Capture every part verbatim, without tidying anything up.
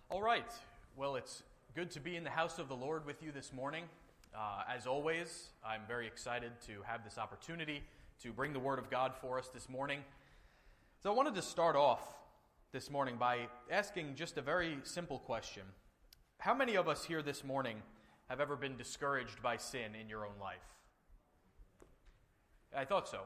All right. Well, it's good to be in the house of the Lord with you this morning. Uh, as always, I'm very excited to have this opportunity to bring the Word of God for us this morning. So I wanted to start off this morning by asking just a very simple question. How many of us here this morning have ever been discouraged by sin in your own life? I thought so.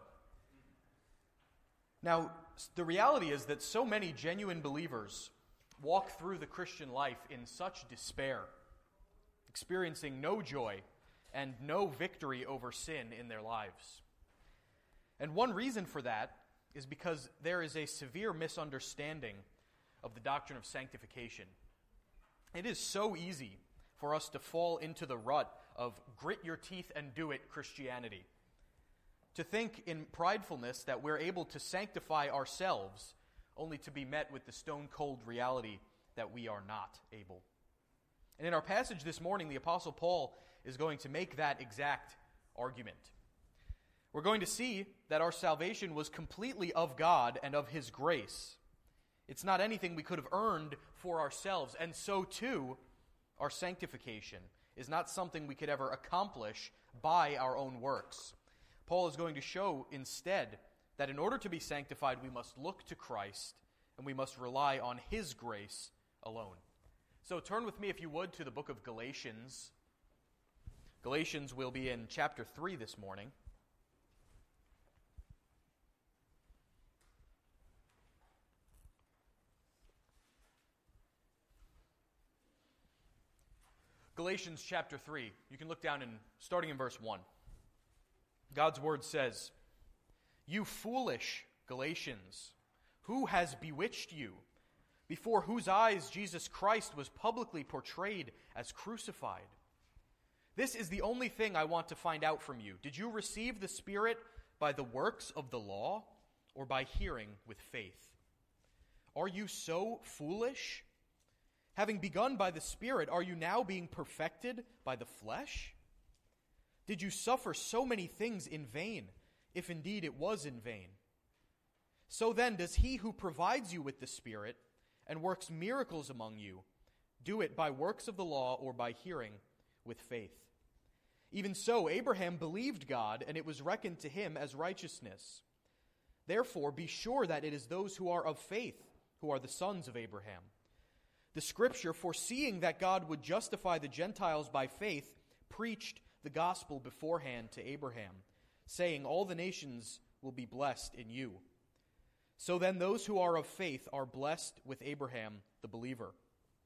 Now, the reality is that so many genuine believers walk through the Christian life in such despair, experiencing no joy and no victory over sin in their lives. And one reason for that is because there is a severe misunderstanding of the doctrine of sanctification. It is so easy for us to fall into the rut of grit your teeth and do it Christianity. To think in pridefulness that we're able to sanctify ourselves only to be met with the stone-cold reality that we are not able. And in our passage this morning, the Apostle Paul is going to make that exact argument. We're going to see that our salvation was completely of God and of His grace. It's not anything we could have earned for ourselves, and so too, our sanctification is not something we could ever accomplish by our own works. Paul is going to show instead that in order to be sanctified, we must look to Christ and we must rely on His grace alone. So turn with me, if you would, to the book of Galatians. Galatians will be in chapter three this morning. Galatians chapter three. You can look down and starting in verse one. God's word says, "You foolish Galatians, who has bewitched you, before whose eyes Jesus Christ was publicly portrayed as crucified? This is the only thing I want to find out from you. Did you receive the Spirit by the works of the law or by hearing with faith? Are you so foolish? Having begun by the Spirit, are you now being perfected by the flesh? Did you suffer so many things in vain, if indeed it was in vain? So then does He who provides you with the Spirit and works miracles among you do it by works of the law or by hearing with faith? Even so, Abraham believed God, and it was reckoned to him as righteousness. Therefore, be sure that it is those who are of faith who are the sons of Abraham. The Scripture, foreseeing that God would justify the Gentiles by faith, preached the gospel beforehand to Abraham, saying, all the nations will be blessed in you. So then those who are of faith are blessed with Abraham the believer.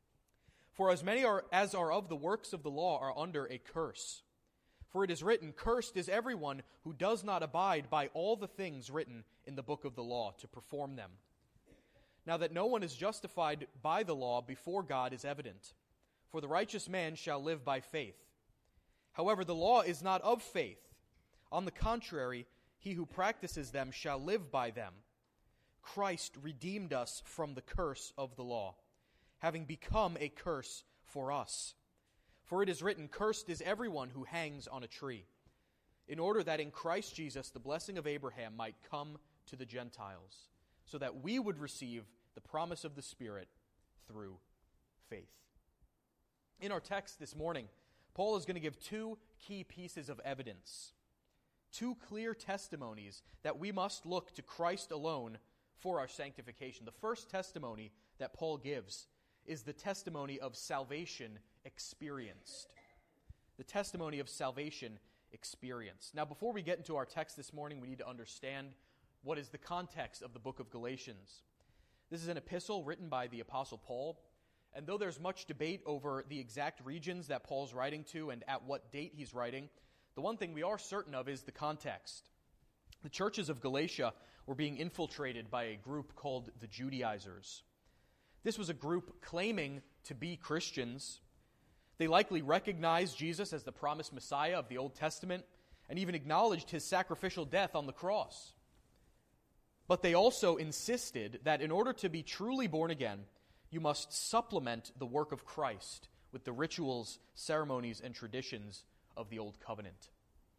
For as many are, as are of the works of the law are under a curse. For it is written, cursed is everyone who does not abide by all the things written in the book of the law to perform them. Now that no one is justified by the law before God is evident, for the righteous man shall live by faith. However, the law is not of faith. On the contrary, he who practices them shall live by them. Christ redeemed us from the curse of the law, having become a curse for us. For it is written, cursed is everyone who hangs on a tree, in order that in Christ Jesus the blessing of Abraham might come to the Gentiles, so that we would receive the promise of the Spirit through faith." In our text this morning, Paul is going to give two key pieces of evidence, two clear testimonies that we must look to Christ alone for our sanctification. The first testimony that Paul gives is the testimony of salvation experienced. The testimony of salvation experienced. Now, before we get into our text this morning, we need to understand what is the context of the book of Galatians. This is an epistle written by the Apostle Paul. And though there's much debate over the exact regions that Paul's writing to and at what date he's writing, the one thing we are certain of is the context. The churches of Galatia were being infiltrated by a group called the Judaizers. This was a group claiming to be Christians. They likely recognized Jesus as the promised Messiah of the Old Testament and even acknowledged His sacrificial death on the cross. But they also insisted that in order to be truly born again, you must supplement the work of Christ with the rituals, ceremonies, and traditions of the Old Covenant.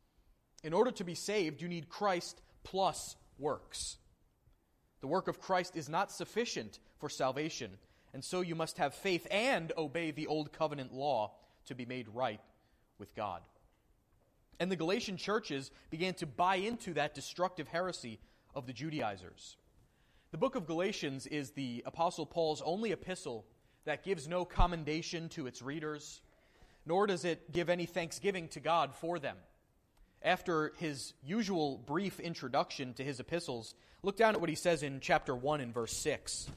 In order to be saved, you need Christ plus works. The work of Christ is not sufficient for salvation, and so you must have faith and obey the old covenant law to be made right with God. And the Galatian churches began to buy into that destructive heresy of the Judaizers. The book of Galatians is the Apostle Paul's only epistle that gives no commendation to its readers, nor does it give any thanksgiving to God for them. After his usual brief introduction to his epistles, look down at what he says in chapter one and verse six.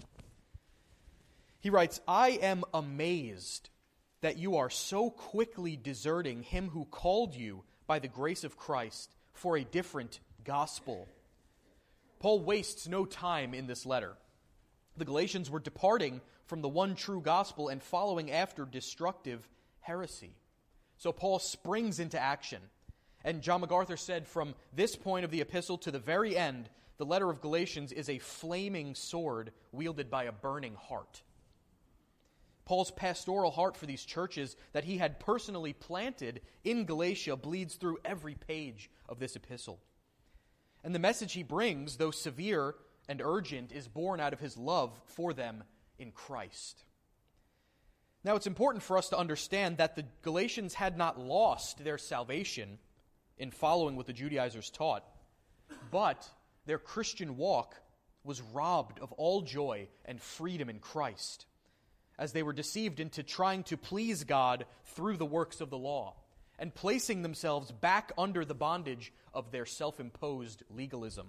He writes, "I am amazed that you are so quickly deserting him who called you by the grace of Christ for a different gospel." Paul wastes no time in this letter. The Galatians were departing from the one true gospel and following after destructive heresy. So Paul springs into action. And John MacArthur said, from this point of the epistle to the very end, the letter of Galatians is a flaming sword wielded by a burning heart. Paul's pastoral heart for these churches that he had personally planted in Galatia bleeds through every page of this epistle. And the message he brings, though severe and urgent, is born out of his love for them in Christ. Now, it's important for us to understand that the Galatians had not lost their salvation in following what the Judaizers taught, but their Christian walk was robbed of all joy and freedom in Christ, as they were deceived into trying to please God through the works of the law and placing themselves back under the bondage of their self-imposed legalism.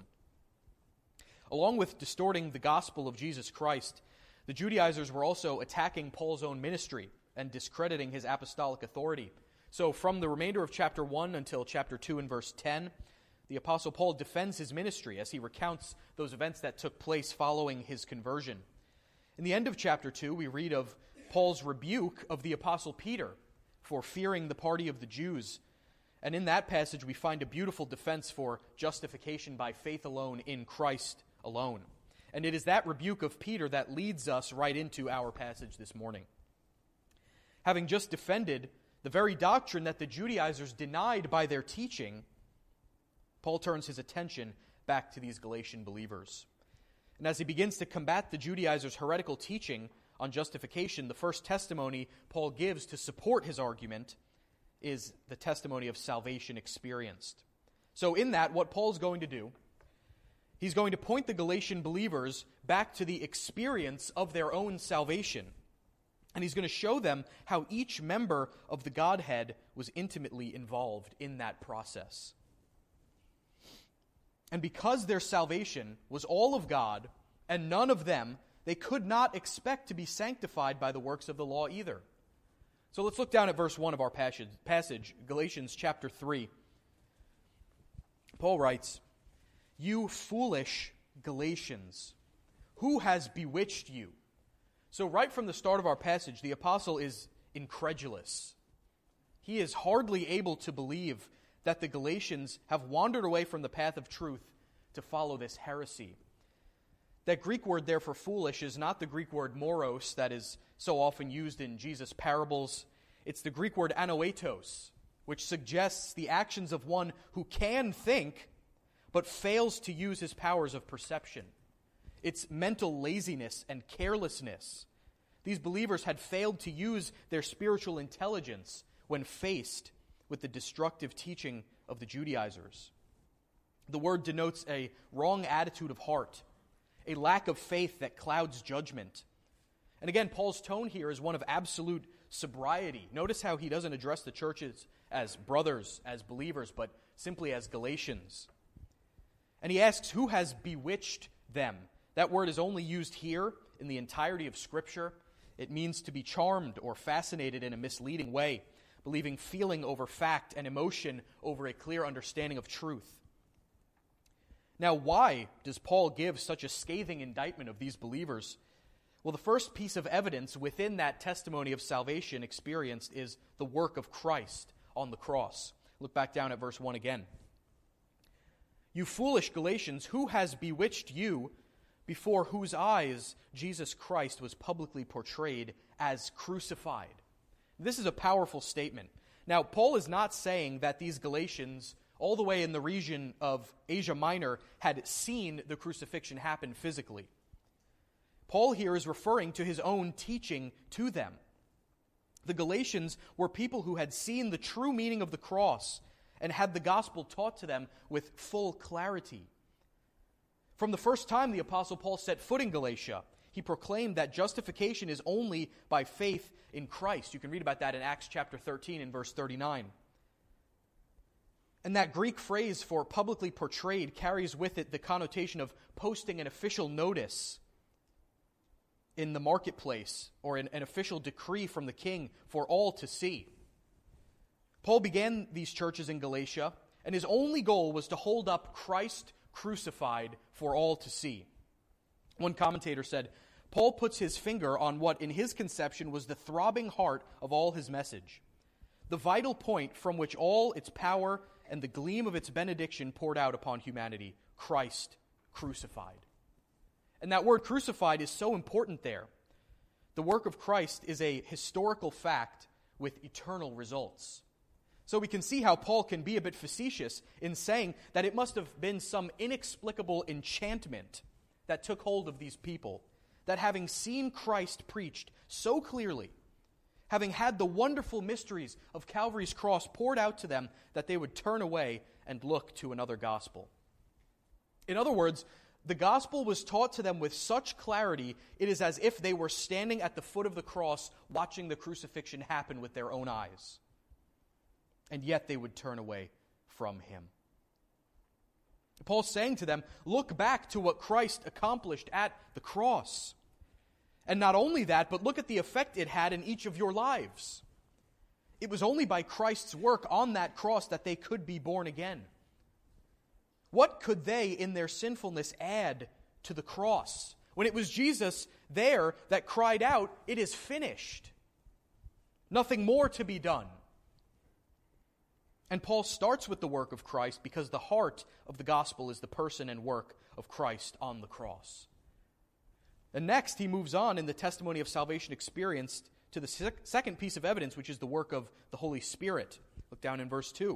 Along with distorting the gospel of Jesus Christ, the Judaizers were also attacking Paul's own ministry and discrediting his apostolic authority. So from the remainder of chapter one until chapter two and verse ten, the Apostle Paul defends his ministry as he recounts those events that took place following his conversion. In the end of chapter two, we read of Paul's rebuke of the Apostle Peter for fearing the party of the Jews. And in that passage, we find a beautiful defense for justification by faith alone in Christ alone. And it is that rebuke of Peter that leads us right into our passage this morning. Having just defended the very doctrine that the Judaizers denied by their teaching, Paul turns his attention back to these Galatian believers. And as he begins to combat the Judaizers' heretical teaching on justification, the first testimony Paul gives to support his argument is the testimony of salvation experienced. So in that, what Paul's going to do, he's going to point the Galatian believers back to the experience of their own salvation. And he's going to show them how each member of the Godhead was intimately involved in that process. And because their salvation was all of God and none of them, they could not expect to be sanctified by the works of the law either. So let's look down at verse one of our passage, passage Galatians chapter three. Paul writes, "You foolish Galatians, who has bewitched you?" So right from the start of our passage, the apostle is incredulous. He is hardly able to believe that the Galatians have wandered away from the path of truth to follow this heresy. That Greek word there for foolish is not the Greek word moros that is so often used in Jesus' parables. It's the Greek word anoetos, which suggests the actions of one who can think, but fails to use his powers of perception. It's mental laziness and carelessness. These believers had failed to use their spiritual intelligence when faced with the destructive teaching of the Judaizers. The word denotes a wrong attitude of heart, a lack of faith that clouds judgment. And again, Paul's tone here is one of absolute sobriety. Notice how he doesn't address the churches as brothers, as believers, but simply as Galatians. And he asks, who has bewitched them? That word is only used here in the entirety of Scripture. It means to be charmed or fascinated in a misleading way, believing feeling over fact and emotion over a clear understanding of truth. Now, why does Paul give such a scathing indictment of these believers? Well, the first piece of evidence within that testimony of salvation experienced is the work of Christ on the cross. Look back down at verse one again. "You foolish Galatians, who has bewitched you, before whose eyes Jesus Christ was publicly portrayed as crucified?" This is a powerful statement. Now, Paul is not saying that these Galatians, all the way in the region of Asia Minor, had seen the crucifixion happen physically. Paul here is referring to his own teaching to them. The Galatians were people who had seen the true meaning of the cross and had the gospel taught to them with full clarity. From the first time the Apostle Paul set foot in Galatia, he proclaimed that justification is only by faith in Christ. You can read about that in Acts chapter thirteen and verse thirty-nine. And that Greek phrase for publicly portrayed carries with it the connotation of posting an official notice in the marketplace or an, an official decree from the king for all to see. Paul began these churches in Galatia, and his only goal was to hold up Christ crucified for all to see. One commentator said, Paul puts his finger on what in his conception was the throbbing heart of all his message, the vital point from which all its power and the gleam of its benediction poured out upon humanity, Christ crucified. And that word crucified is so important there. The work of Christ is a historical fact with eternal results. So we can see how Paul can be a bit facetious in saying that it must have been some inexplicable enchantment that took hold of these people, that having seen Christ preached so clearly, having had the wonderful mysteries of Calvary's cross poured out to them, that they would turn away and look to another gospel. In other words, the gospel was taught to them with such clarity, it is as if they were standing at the foot of the cross watching the crucifixion happen with their own eyes. And yet they would turn away from him. Paul's saying to them, look back to what Christ accomplished at the cross. And not only that, but look at the effect it had in each of your lives. It was only by Christ's work on that cross that they could be born again. What could they, in their sinfulness, add to the cross, when it was Jesus there that cried out, it is finished? Nothing more to be done. And Paul starts with the work of Christ because the heart of the gospel is the person and work of Christ on the cross. And next, he moves on in the testimony of salvation experienced to the sec- second piece of evidence, which is the work of the Holy Spirit. Look down in verse two.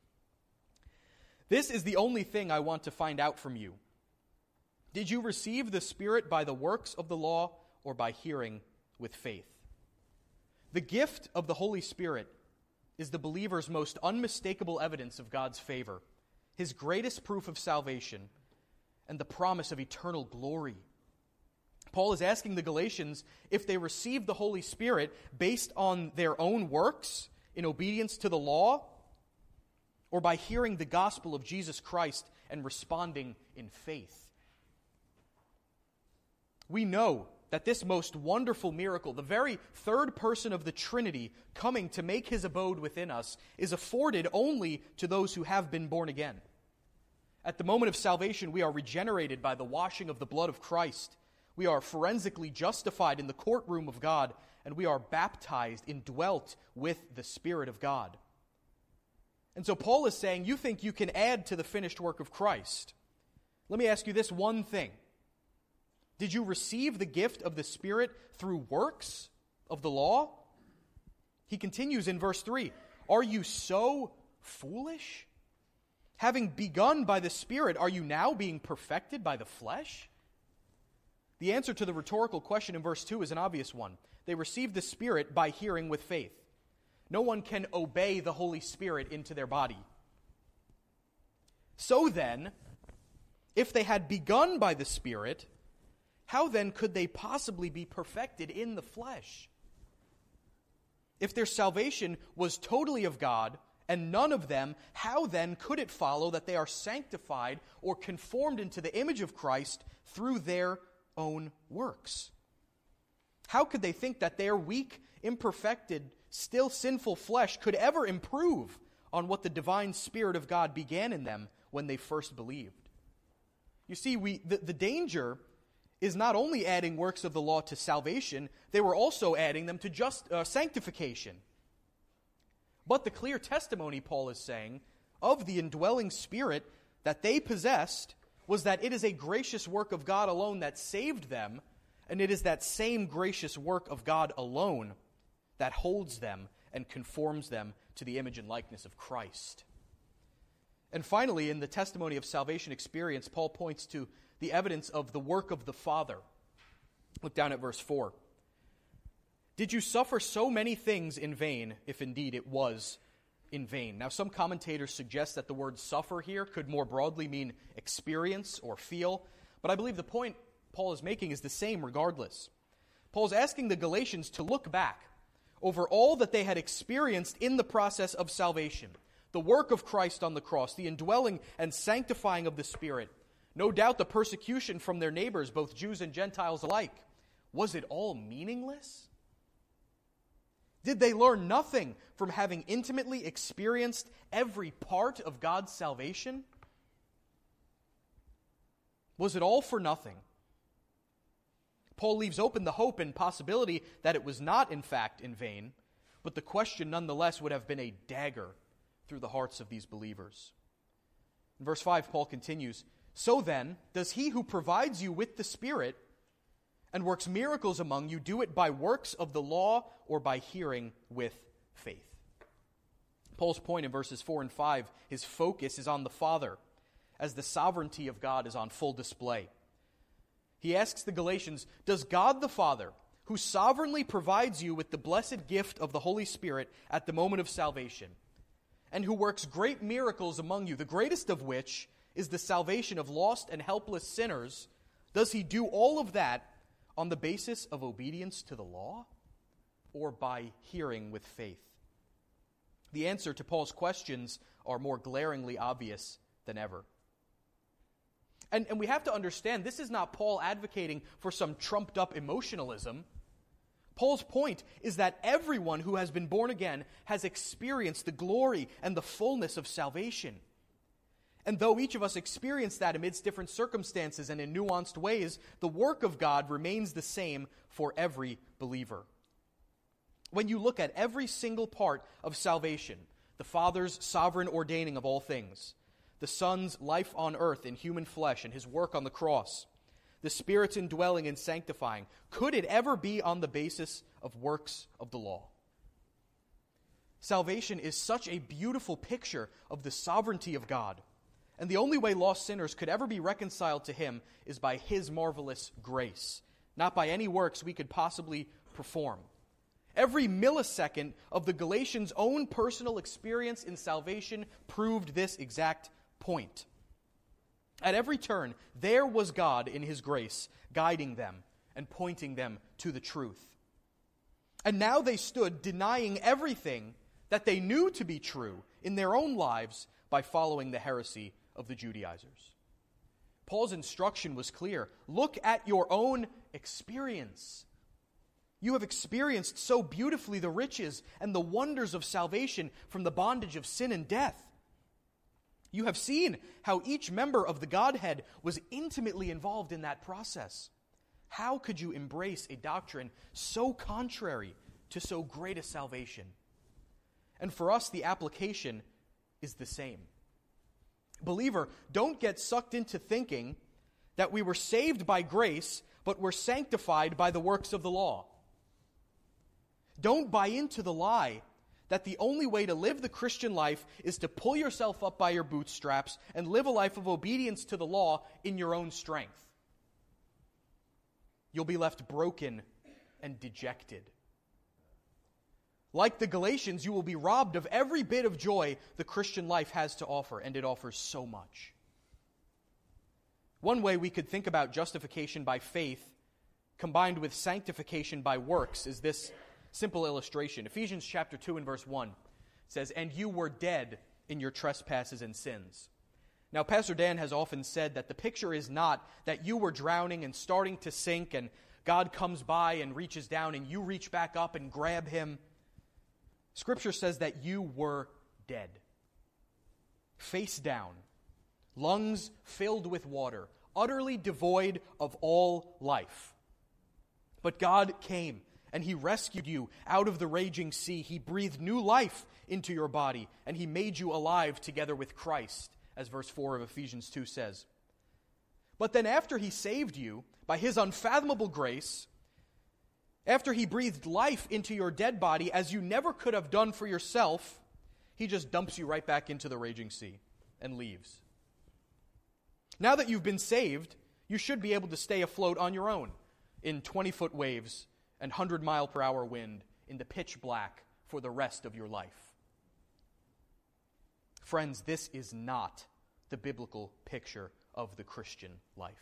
This is the only thing I want to find out from you. Did you receive the Spirit by the works of the law or by hearing with faith? The gift of the Holy Spirit is the believer's most unmistakable evidence of God's favor, his greatest proof of salvation, and the promise of eternal glory. Paul is asking the Galatians if they received the Holy Spirit based on their own works in obedience to the law, or by hearing the gospel of Jesus Christ and responding in faith. We know that this most wonderful miracle, the very third person of the Trinity coming to make his abode within us, is afforded only to those who have been born again. At the moment of salvation, we are regenerated by the washing of the blood of Christ. We are forensically justified in the courtroom of God, and we are baptized, indwelt with the Spirit of God. And so Paul is saying, you think you can add to the finished work of Christ. Let me ask you this one thing. Did you receive the gift of the Spirit through works of the law? He continues in verse three. Are you so foolish? Having begun by the Spirit, are you now being perfected by the flesh? The answer to the rhetorical question in verse two is an obvious one. They received the Spirit by hearing with faith. No one can obey the Holy Spirit into their body. So then, if they had begun by the Spirit, how then could they possibly be perfected in the flesh? If their salvation was totally of God, and none of them, how then could it follow that they are sanctified or conformed into the image of Christ through their own works? How could they think that their weak, imperfected, still sinful flesh could ever improve on what the divine Spirit of God began in them when they first believed? You see, we the, the danger is not only adding works of the law to salvation, they were also adding them to just uh, sanctification. But the clear testimony, Paul is saying, of the indwelling Spirit that they possessed was that it is a gracious work of God alone that saved them, and it is that same gracious work of God alone that holds them and conforms them to the image and likeness of Christ. And finally, in the testimony of salvation experience, Paul points to the evidence of the work of the Father. Look down at verse four. Did you suffer so many things in vain, if indeed it was in vain? Now, some commentators suggest that the word suffer here could more broadly mean experience or feel, but I believe the point Paul is making is the same regardless. Paul's asking the Galatians to look back over all that they had experienced in the process of salvation, the work of Christ on the cross, the indwelling and sanctifying of the Spirit, no doubt the persecution from their neighbors, both Jews and Gentiles alike. Was it all meaningless? Did they learn nothing from having intimately experienced every part of God's salvation? Was it all for nothing? Paul leaves open the hope and possibility that it was not, in fact, in vain, but the question nonetheless would have been a dagger through the hearts of these believers. In verse five, Paul continues, "So then, does he who provides you with the Spirit and works miracles among you do it by works of the law or by hearing with faith?" Paul's point in verses four and five, his focus is on the Father, as the sovereignty of God is on full display. He asks the Galatians, does God the Father, who sovereignly provides you with the blessed gift of the Holy Spirit at the moment of salvation, and who works great miracles among you, the greatest of which is the salvation of lost and helpless sinners, does he do all of that on the basis of obedience to the law or by hearing with faith? The answer to Paul's questions are more glaringly obvious than ever. And, and we have to understand, this is not Paul advocating for some trumped-up emotionalism. Paul's point is that everyone who has been born again has experienced the glory and the fullness of salvation. And though each of us experience that amidst different circumstances and in nuanced ways, the work of God remains the same for every believer. When you look at every single part of salvation, the Father's sovereign ordaining of all things, the Son's life on earth in human flesh and his work on the cross, the Spirit's indwelling and sanctifying, could it ever be on the basis of works of the law? Salvation is such a beautiful picture of the sovereignty of God. And the only way lost sinners could ever be reconciled to him is by his marvelous grace, not by any works we could possibly perform. Every millisecond of the Galatians' own personal experience in salvation proved this exact point. At every turn, there was God in his grace, guiding them and pointing them to the truth. And now they stood denying everything that they knew to be true in their own lives by following the heresy of the Judaizers. Paul's instruction was clear. Look at your own experience. You have experienced so beautifully the riches and the wonders of salvation from the bondage of sin and death. You have seen how each member of the Godhead was intimately involved in that process. How could you embrace a doctrine so contrary to so great a salvation? And for us, the application is the same. Believer, don't get sucked into thinking that we were saved by grace, but were sanctified by the works of the law. Don't buy into the lie that the only way to live the Christian life is to pull yourself up by your bootstraps and live a life of obedience to the law in your own strength. You'll be left broken and dejected. Like the Galatians, you will be robbed of every bit of joy the Christian life has to offer, and it offers so much. One way we could think about justification by faith combined with sanctification by works is this simple illustration. Ephesians chapter two and verse one says, "And you were dead in your trespasses and sins." Now, Pastor Dan has often said that the picture is not that you were drowning and starting to sink and God comes by and reaches down and you reach back up and grab him. Scripture says that you were dead, face down, lungs filled with water, utterly devoid of all life. But God came and he rescued you out of the raging sea. He breathed new life into your body and he made you alive together with Christ, as verse four of Ephesians two says. But then after he saved you by his unfathomable grace, after he breathed life into your dead body as you never could have done for yourself, he just dumps you right back into the raging sea and leaves. Now that you've been saved, you should be able to stay afloat on your own. in twenty-foot waves and one hundred mile per hour wind in the pitch black for the rest of your life. Friends, this is not the biblical picture of the Christian life.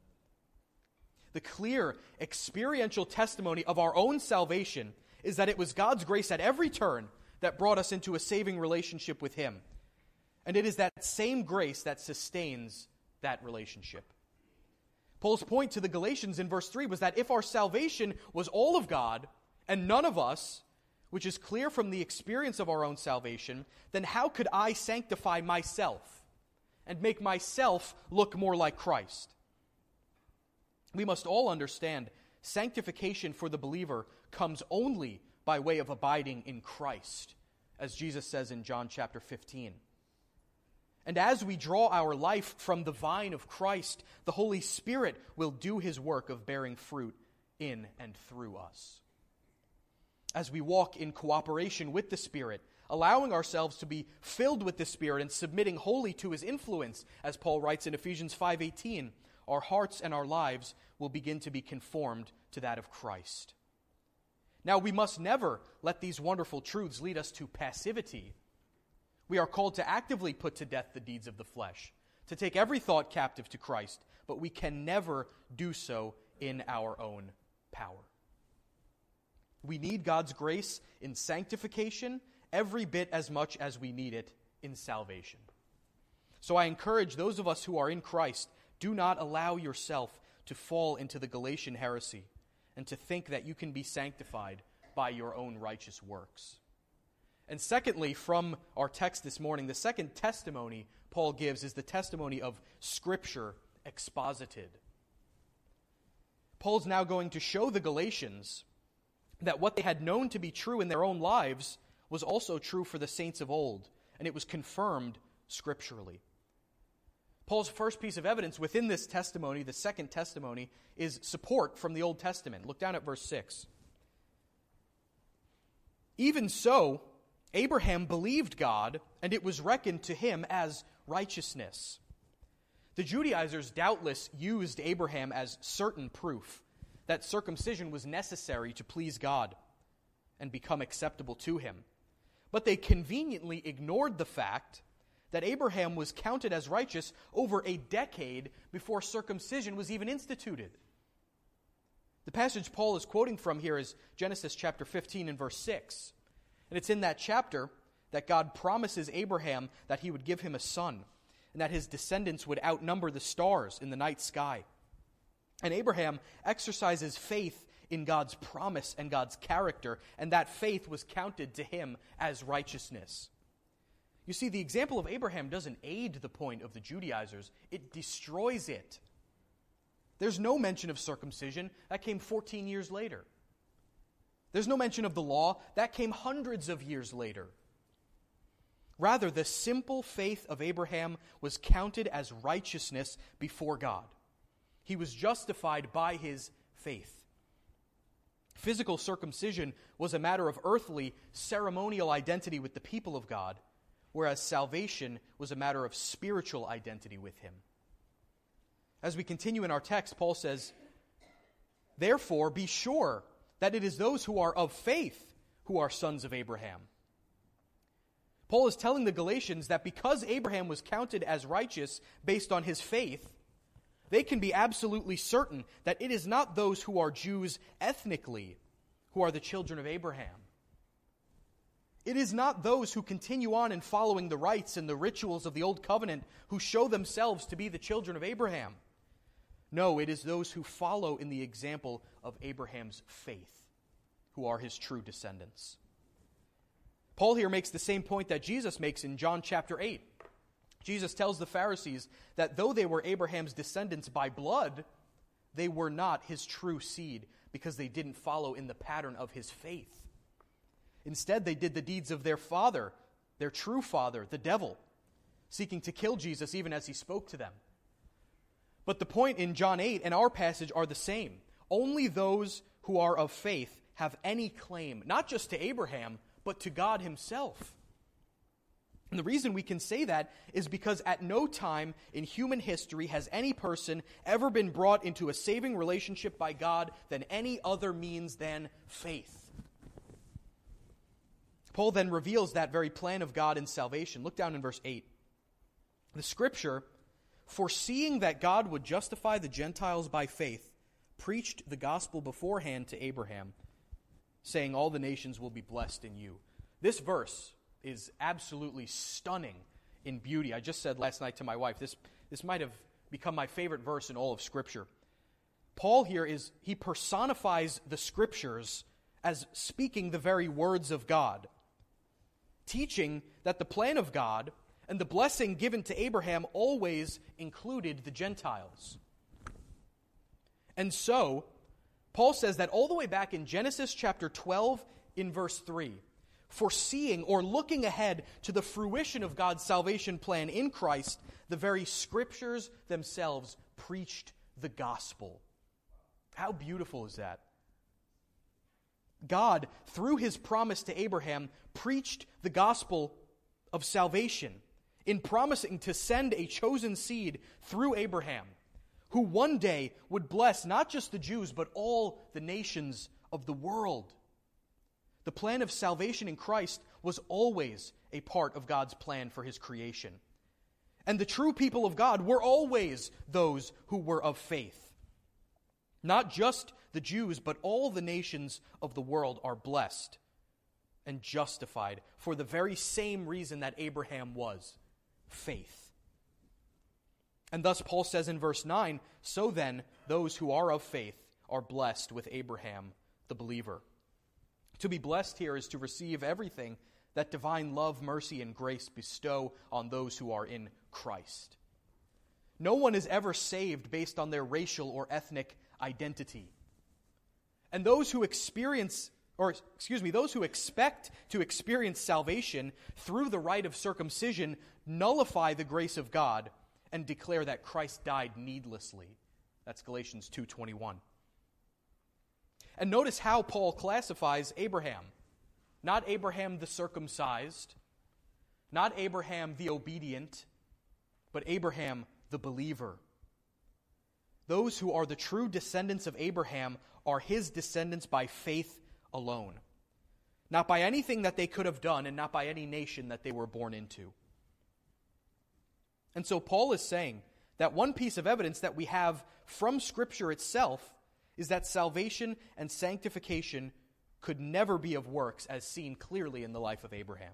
The clear experiential testimony of our own salvation is that it was God's grace at every turn that brought us into a saving relationship with Him. And it is that same grace that sustains that relationship. Paul's point to the Galatians in verse three was that if our salvation was all of God and none of us, which is clear from the experience of our own salvation, then how could I sanctify myself and make myself look more like Christ? We must all understand sanctification for the believer comes only by way of abiding in Christ, as Jesus says in John chapter fifteen. And as we draw our life from the vine of Christ, the Holy Spirit will do His work of bearing fruit in and through us. As we walk in cooperation with the Spirit, allowing ourselves to be filled with the Spirit and submitting wholly to His influence, as Paul writes in Ephesians five eighteen, our hearts and our lives will begin to be conformed to that of Christ. Now, we must never let these wonderful truths lead us to passivity. We are called to actively put to death the deeds of the flesh, to take every thought captive to Christ, but we can never do so in our own power. We need God's grace in sanctification every bit as much as we need it in salvation. So I encourage those of us who are in Christ, do not allow yourself to fall into the Galatian heresy and to think that you can be sanctified by your own righteous works. And secondly, from our text this morning, the second testimony Paul gives is the testimony of Scripture exposited. Paul's now going to show the Galatians that what they had known to be true in their own lives was also true for the saints of old, and it was confirmed scripturally. Paul's first piece of evidence within this testimony, the second testimony, is support from the Old Testament. Look down at verse six. Even so, Abraham believed God, and it was reckoned to him as righteousness. The Judaizers doubtless used Abraham as certain proof that circumcision was necessary to please God and become acceptable to Him. But they conveniently ignored the fact that Abraham was counted as righteous over a decade before circumcision was even instituted. The passage Paul is quoting from here is Genesis chapter fifteen and verse six. And it's in that chapter that God promises Abraham that He would give him a son, and that his descendants would outnumber the stars in the night sky. And Abraham exercises faith in God's promise and God's character, and that faith was counted to him as righteousness. You see, the example of Abraham doesn't aid the point of the Judaizers, it destroys it. There's no mention of circumcision. That came fourteen years later. There's no mention of the law. That came hundreds of years later. Rather, the simple faith of Abraham was counted as righteousness before God. He was justified by his faith. Physical circumcision was a matter of earthly, ceremonial identity with the people of God, whereas salvation was a matter of spiritual identity with Him. As we continue in our text, Paul says, "Therefore, be sure that it is those who are of faith who are sons of Abraham." Paul is telling the Galatians that because Abraham was counted as righteous based on his faith, they can be absolutely certain that it is not those who are Jews ethnically who are the children of Abraham. It is not those who continue on in following the rites and the rituals of the Old Covenant who show themselves to be the children of Abraham. No, it is those who follow in the example of Abraham's faith who are his true descendants. Paul here makes the same point that Jesus makes in John chapter eight. Jesus tells the Pharisees that though they were Abraham's descendants by blood, they were not his true seed because they didn't follow in the pattern of his faith. Instead, they did the deeds of their father, their true father, the devil, seeking to kill Jesus even as he spoke to them. But the point in John eight and our passage are the same. Only those who are of faith have any claim, not just to Abraham, but to God Himself. And the reason we can say that is because at no time in human history has any person ever been brought into a saving relationship by God than any other means than faith. Paul then reveals that very plan of God in salvation. Look down in verse eight. The Scripture, foreseeing that God would justify the Gentiles by faith, preached the gospel beforehand to Abraham, saying, all the nations will be blessed in you. This verse is absolutely stunning in beauty. I just said last night to my wife, this, this might have become my favorite verse in all of Scripture. Paul here is, he personifies the Scriptures as speaking the very words of God, teaching that the plan of God and the blessing given to Abraham always included the Gentiles. And so, Paul says that all the way back in Genesis chapter twelve in verse three, foreseeing or looking ahead to the fruition of God's salvation plan in Christ, the very Scriptures themselves preached the gospel. How beautiful is that? God, through his promise to Abraham, preached the gospel of salvation in promising to send a chosen seed through Abraham, who one day would bless not just the Jews, but all the nations of the world. The plan of salvation in Christ was always a part of God's plan for his creation. And the true people of God were always those who were of faith. Not just the Jews, but all the nations of the world are blessed and justified for the very same reason that Abraham was, faith. And thus Paul says in verse nine, so then those who are of faith are blessed with Abraham the believer. To be blessed here is to receive everything that divine love, mercy, and grace bestow on those who are in Christ. No one is ever saved based on their racial or ethnic identity. And those who experience, or excuse me, those who expect to experience salvation through the rite of circumcision nullify the grace of God and declare that Christ died needlessly. That's Galatians two twenty-one. And notice how Paul classifies Abraham. Not Abraham the circumcised, not Abraham the obedient, but Abraham the believer. Those who are the true descendants of Abraham are his descendants by faith alone. Not by anything that they could have done, and not by any nation that they were born into. And so Paul is saying that one piece of evidence that we have from Scripture itself is that salvation and sanctification could never be of works, as seen clearly in the life of Abraham.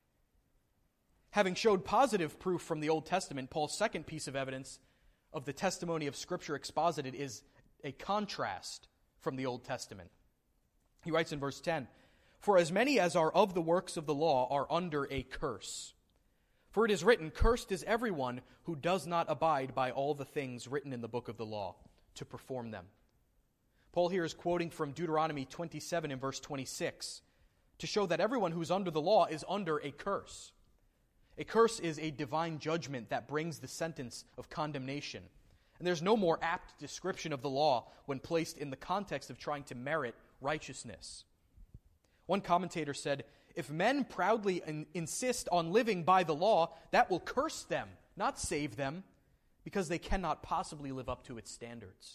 Having showed positive proof from the Old Testament, Paul's second piece of evidence of the testimony of Scripture exposited is a contrast from the Old Testament. He writes in verse ten, for as many as are of the works of the law are under a curse. For it is written, cursed is everyone who does not abide by all the things written in the book of the law to perform them. Paul here is quoting from Deuteronomy twenty-seven in verse twenty-six to show that everyone who's under the law is under a curse. A curse is a divine judgment that brings the sentence of condemnation. And there's no more apt description of the law when placed in the context of trying to merit righteousness. One commentator said, if men proudly in- insist on living by the law, that will curse them, not save them, because they cannot possibly live up to its standards.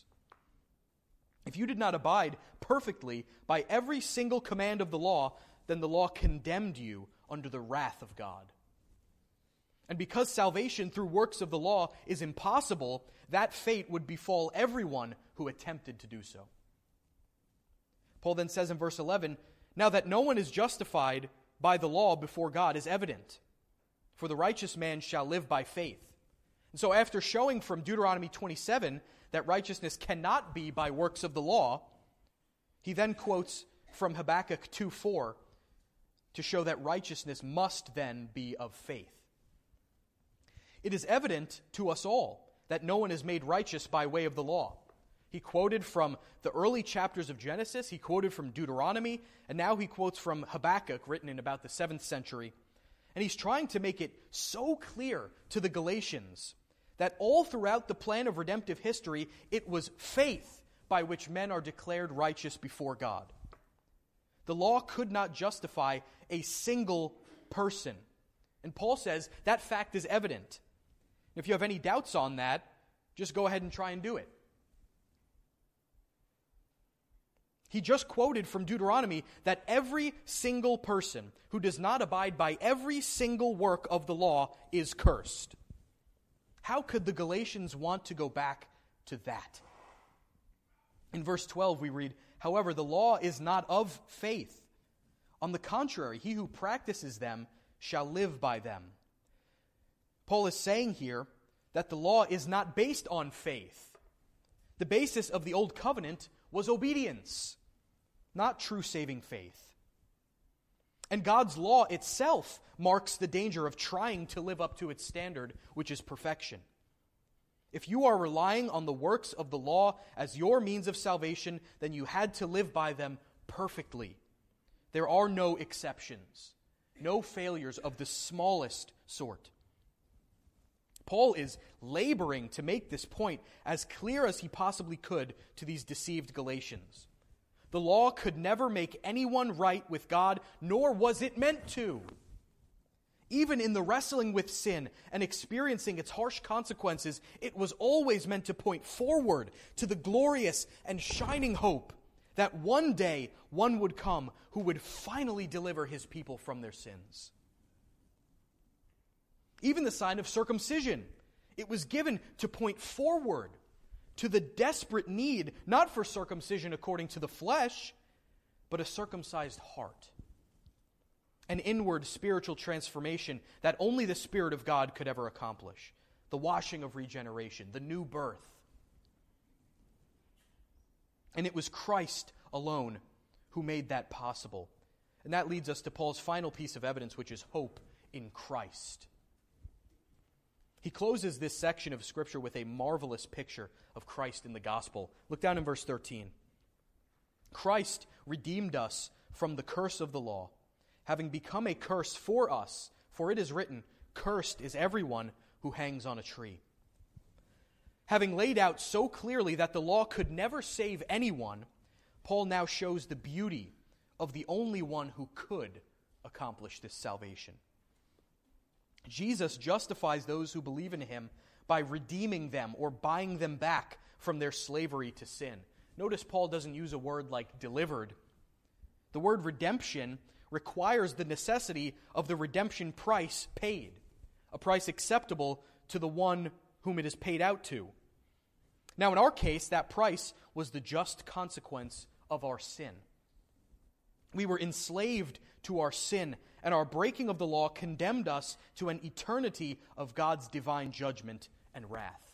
If you did not abide perfectly by every single command of the law, then the law condemned you under the wrath of God. And because salvation through works of the law is impossible, that fate would befall everyone who attempted to do so. Paul then says in verse eleven, now that no one is justified by the law before God is evident, for the righteous man shall live by faith. And so after showing from Deuteronomy twenty-seven that righteousness cannot be by works of the law, he then quotes from Habakkuk two four to show that righteousness must then be of faith. It is evident to us all that no one is made righteous by way of the law. He quoted from the early chapters of Genesis, he quoted from Deuteronomy, and now he quotes from Habakkuk, written in about the seventh century. And he's trying to make it so clear to the Galatians that all throughout the plan of redemptive history, it was faith by which men are declared righteous before God. The law could not justify a single person. And Paul says that fact is evident. If you have any doubts on that, just go ahead and try and do it. He just quoted from Deuteronomy that every single person who does not abide by every single work of the law is cursed. How could the Galatians want to go back to that? In verse twelve we read, "However, the law is not of faith. On the contrary, he who practices them shall live by them." Paul is saying here that the law is not based on faith. The basis of the old covenant was obedience, not true saving faith. And God's law itself marks the danger of trying to live up to its standard, which is perfection. If you are relying on the works of the law as your means of salvation, then you had to live by them perfectly. There are no exceptions, no failures of the smallest sort. Paul is laboring to make this point as clear as he possibly could to these deceived Galatians. The law could never make anyone right with God, nor was it meant to. Even in the wrestling with sin and experiencing its harsh consequences, it was always meant to point forward to the glorious and shining hope that one day one would come who would finally deliver his people from their sins. Even the sign of circumcision, it was given to point forward to the desperate need, not for circumcision according to the flesh, but a circumcised heart. An inward spiritual transformation that only the Spirit of God could ever accomplish. The washing of regeneration, the new birth. And it was Christ alone who made that possible. And that leads us to Paul's final piece of evidence, which is hope in Christ. He closes this section of Scripture with a marvelous picture of Christ in the gospel. Look down in verse thirteen. "Christ redeemed us from the curse of the law, having become a curse for us, for it is written, 'Cursed is everyone who hangs on a tree.'" Having laid out so clearly that the law could never save anyone, Paul now shows the beauty of the only one who could accomplish this salvation. Jesus justifies those who believe in him by redeeming them or buying them back from their slavery to sin. Notice Paul doesn't use a word like delivered. The word redemption requires the necessity of the redemption price paid, a price acceptable to the one whom it is paid out to. Now, in our case, that price was the just consequence of our sin. We were enslaved to our sin, and our breaking of the law condemned us to an eternity of God's divine judgment and wrath.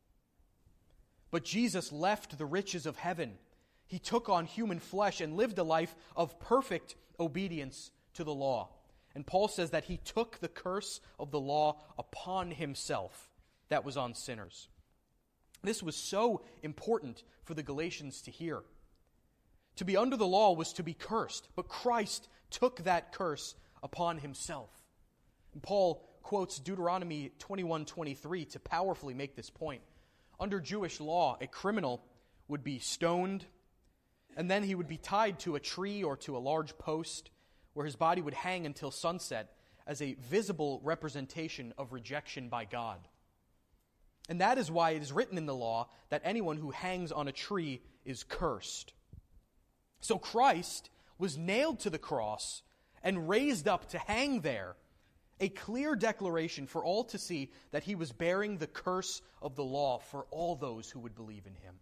But Jesus left the riches of heaven. He took on human flesh and lived a life of perfect obedience to the law. And Paul says that he took the curse of the law upon himself that was on sinners. This was so important for the Galatians to hear. To be under the law was to be cursed, but Christ took that curse upon himself. And Paul quotes Deuteronomy twenty-one twenty-three to powerfully make this point. Under Jewish law, a criminal would be stoned, and then he would be tied to a tree or to a large post where his body would hang until sunset as a visible representation of rejection by God. And that is why it is written in the law that anyone who hangs on a tree is cursed. So Christ was nailed to the cross and raised up to hang there, a clear declaration for all to see that he was bearing the curse of the law for all those who would believe in him.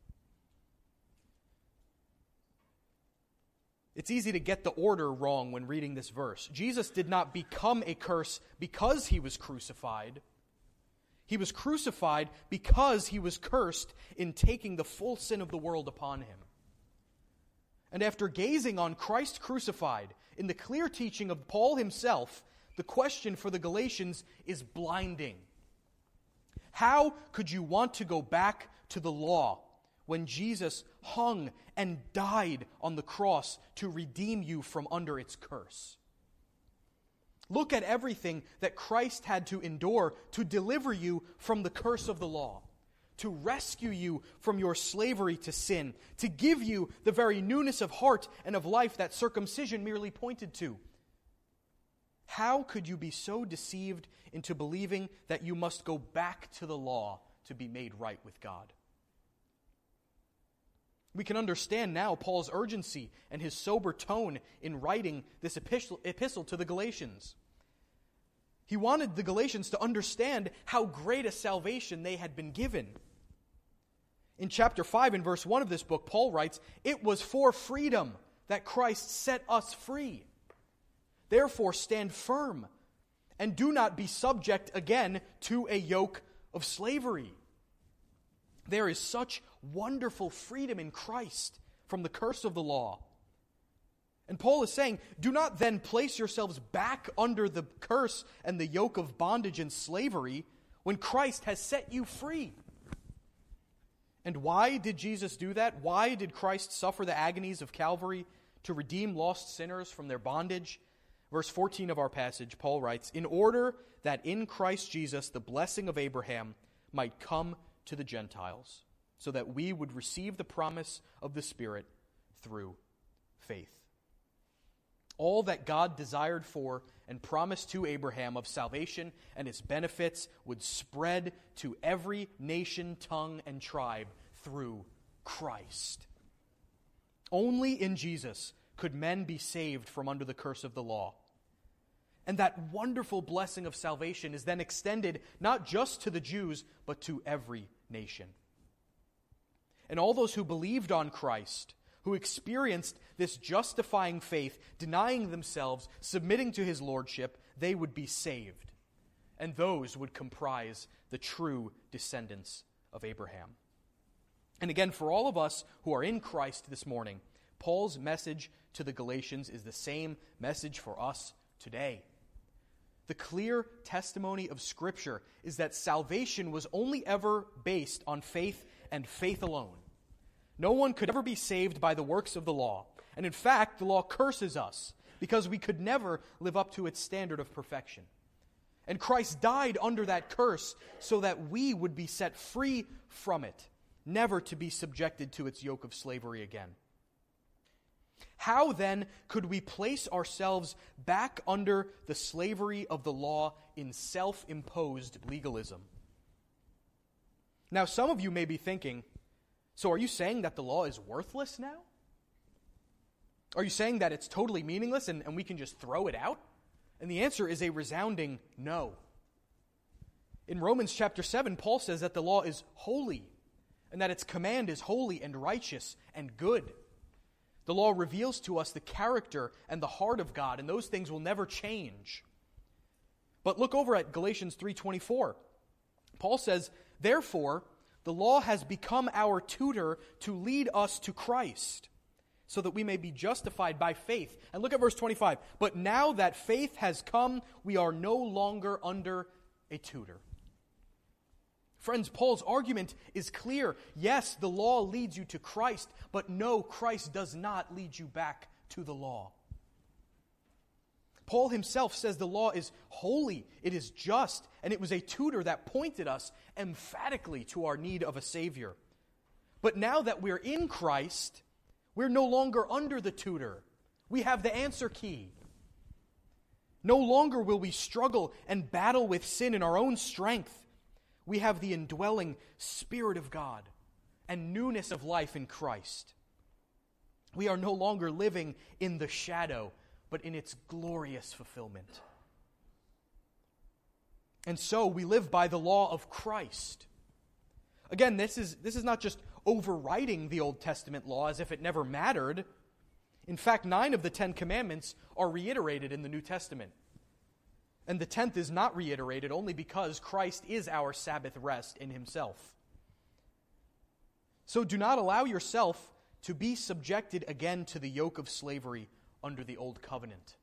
It's easy to get the order wrong when reading this verse. Jesus did not become a curse because he was crucified. He was crucified because he was cursed in taking the full sin of the world upon him. And after gazing on Christ crucified in the clear teaching of Paul himself, the question for the Galatians is blinding. How could you want to go back to the law when Jesus hung and died on the cross to redeem you from under its curse? Look at everything that Christ had to endure to deliver you from the curse of the law, to rescue you from your slavery to sin, to give you the very newness of heart and of life that circumcision merely pointed to. How could you be so deceived into believing that you must go back to the law to be made right with God? We can understand now Paul's urgency and his sober tone in writing this epistle, epistle to the Galatians. He wanted the Galatians to understand how great a salvation they had been given. In chapter five, in verse one of this book, Paul writes, "It was for freedom that Christ set us free. Therefore stand firm, and do not be subject again to a yoke of slavery." There is such wonderful freedom in Christ from the curse of the law. And Paul is saying, do not then place yourselves back under the curse and the yoke of bondage and slavery when Christ has set you free. And why did Jesus do that? Why did Christ suffer the agonies of Calvary to redeem lost sinners from their bondage? Verse fourteen of our passage, Paul writes, "In order that in Christ Jesus the blessing of Abraham might come to the Gentiles, so that we would receive the promise of the Spirit through faith." All that God desired for and promised to Abraham of salvation and its benefits would spread to every nation, tongue, and tribe through Christ. Only in Jesus could men be saved from under the curse of the law. And that wonderful blessing of salvation is then extended not just to the Jews, but to every nation. And all those who believed on Christ, who experienced this justifying faith, denying themselves, submitting to his lordship, they would be saved. And those would comprise the true descendants of Abraham. And again, for all of us who are in Christ this morning, Paul's message to the Galatians is the same message for us today. The clear testimony of Scripture is that salvation was only ever based on faith and faith alone. No one could ever be saved by the works of the law. And in fact, the law curses us because we could never live up to its standard of perfection. And Christ died under that curse so that we would be set free from it, never to be subjected to its yoke of slavery again. How then could we place ourselves back under the slavery of the law in self-imposed legalism? Now, some of you may be thinking, so are you saying that the law is worthless now? Are you saying that it's totally meaningless and, and we can just throw it out? And the answer is a resounding no. In Romans chapter seven, Paul says that the law is holy and that its command is holy and righteous and good. The law reveals to us the character and the heart of God, and those things will never change. But look over at Galatians three twenty-four. Paul says, "Therefore, the law has become our tutor to lead us to Christ, so that we may be justified by faith." And look at verse twenty-five. "But now that faith has come, we are no longer under a tutor." Friends, Paul's argument is clear. Yes, the law leads you to Christ, but no, Christ does not lead you back to the law. Paul himself says the law is holy, it is just, and it was a tutor that pointed us emphatically to our need of a Savior. But now that we're in Christ, we're no longer under the tutor. We have the answer key. No longer will we struggle and battle with sin in our own strength. We have the indwelling Spirit of God and newness of life in Christ. We are no longer living in the shadow, but in its glorious fulfillment. And so we live by the law of Christ. Again, this is, this is not just overriding the Old Testament law as if it never mattered. In fact, nine of the Ten Commandments are reiterated in the New Testament. And the tenth is not reiterated only because Christ is our Sabbath rest in himself. So do not allow yourself to be subjected again to the yoke of slavery under the old covenant.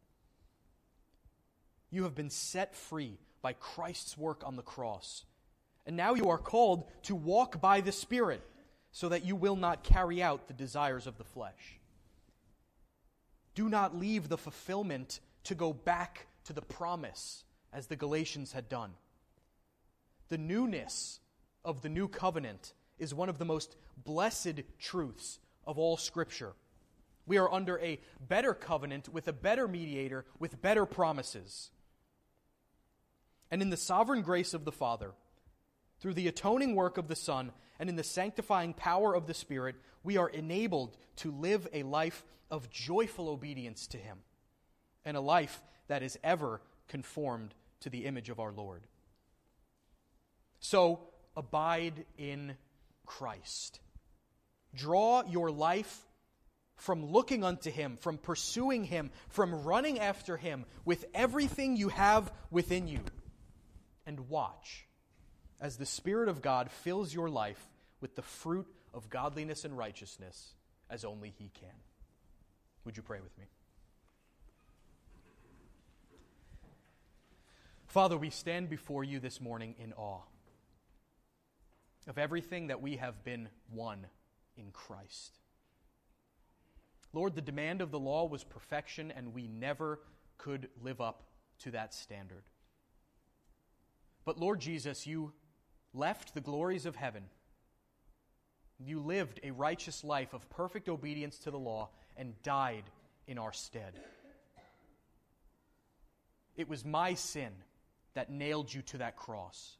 You have been set free by Christ's work on the cross. And now you are called to walk by the Spirit so that you will not carry out the desires of the flesh. Do not leave the fulfillment to go back to the promise, as the Galatians had done. The newness of the new covenant is one of the most blessed truths of all Scripture. We are under a better covenant with a better mediator with better promises. And in the sovereign grace of the Father, through the atoning work of the Son, and in the sanctifying power of the Spirit, we are enabled to live a life of joyful obedience to Him, and a life that is ever conformed to the image of our Lord. So, abide in Christ. Draw your life from looking unto Him, from pursuing Him, from running after Him with everything you have within you. And watch as the Spirit of God fills your life with the fruit of godliness and righteousness as only He can. Would you pray with me? Father, we stand before you this morning in awe of everything that we have been won in Christ. Lord, the demand of the law was perfection, and we never could live up to that standard. But Lord Jesus, you left the glories of heaven. You lived a righteous life of perfect obedience to the law and died in our stead. It was my sin that nailed you to that cross.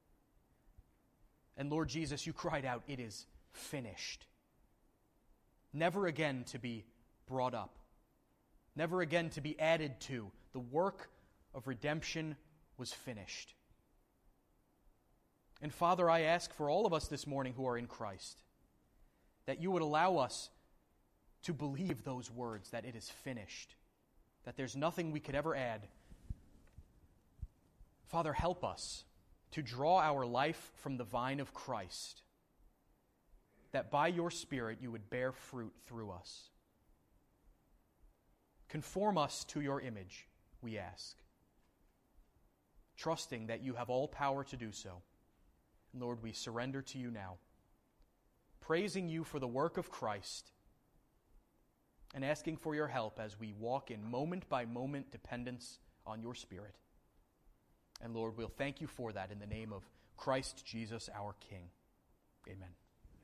And Lord Jesus, you cried out, "It is finished." Never again to be brought up. Never again to be added to. The work of redemption was finished. And Father, I ask for all of us this morning who are in Christ, that you would allow us to believe those words, that it is finished, that there's nothing we could ever add. Father, help us to draw our life from the vine of Christ, that by your Spirit you would bear fruit through us. Conform us to your image, we ask, trusting that you have all power to do so. Lord, we surrender to you now, praising you for the work of Christ and asking for your help as we walk in moment-by-moment dependence on your Spirit. And Lord, we'll thank you for that in the name of Christ Jesus our King. Amen.